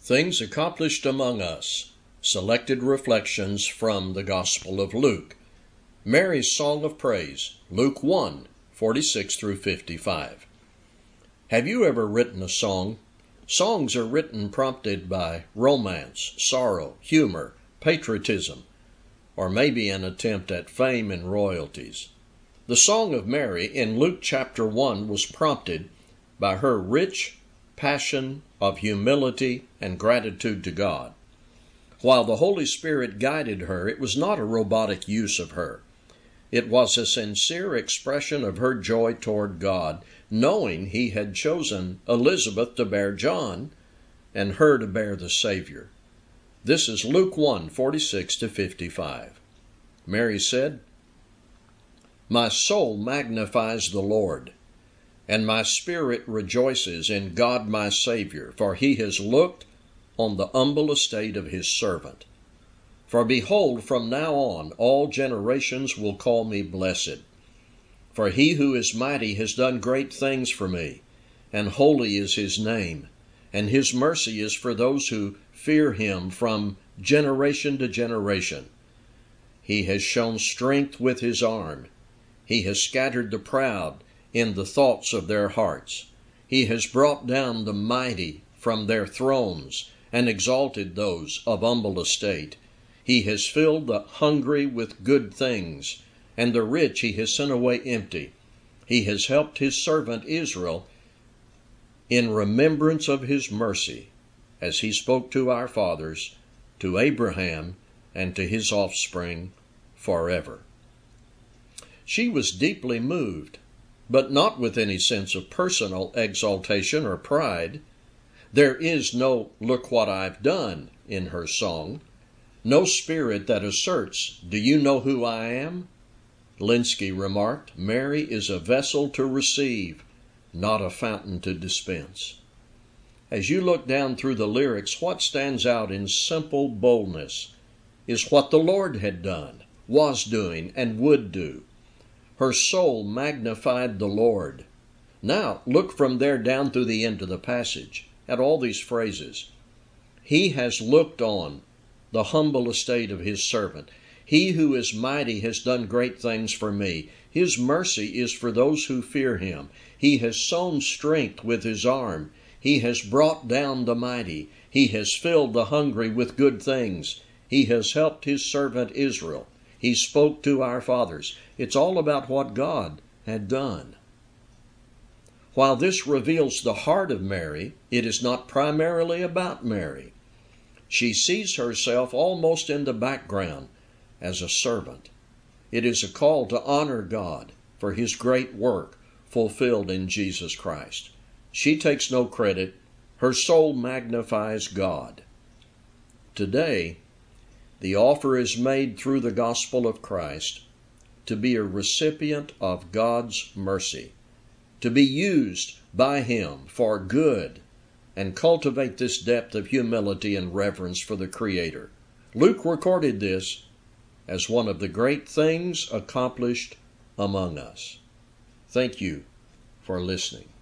Things Accomplished Among Us. Selected Reflections from the Gospel of Luke. Mary's Song of Praise, Luke 1, 46 through 55. Have you ever written a song? Songs are written prompted by romance, sorrow, humor, patriotism, or maybe an attempt at fame and royalties. The Song of Mary in Luke chapter 1 was prompted by her rich passion of humility and gratitude to God. While the Holy Spirit guided her, it was not a robotic use of her. It was a sincere expression of her joy toward God, knowing He had chosen Elizabeth to bear John and her to bear the Savior. This is Luke 1, 46 to 55. Mary said, "My soul magnifies the Lord, and my spirit rejoices in God my Savior, for He has looked on the humble estate of His servant. For behold, from now on all generations will call me blessed. For He who is mighty has done great things for me, and holy is His name, and His mercy is for those who fear Him from generation to generation. He has shown strength with His arm. He has scattered the proud in the thoughts of their hearts. He has brought down the mighty from their thrones and exalted those of humble estate. He has filled the hungry with good things, and the rich He has sent away empty. He has helped His servant Israel in remembrance of His mercy, as He spoke to our fathers, to Abraham, and to his offspring forever." She was deeply moved, but not with any sense of personal exaltation or pride. There is no "look what I've done" in her song, no spirit that asserts, "Do you know who I am?" Linsky remarked, "Mary is a vessel to receive, not a fountain to dispense." As you look down through the lyrics, what stands out in simple boldness is what the Lord had done, was doing, and would do. Her soul magnified the Lord. Now, look from there down through the end of the passage at all these phrases. He has looked on the humble estate of His servant. He who is mighty has done great things for me. His mercy is for those who fear Him. He has sown strength with His arm. He has brought down the mighty. He has filled the hungry with good things. He has helped His servant Israel. He spoke to our fathers. It's all about what God had done. While this reveals the heart of Mary, it is not primarily about Mary. She sees herself almost in the background as a servant. It is a call to honor God for His great work fulfilled in Jesus Christ. She takes no credit. Her soul magnifies God. Today, the offer is made through the gospel of Christ to be a recipient of God's mercy, to be used by Him for good, and cultivate this depth of humility and reverence for the Creator. Luke recorded this as one of the great things accomplished among us. Thank you for listening.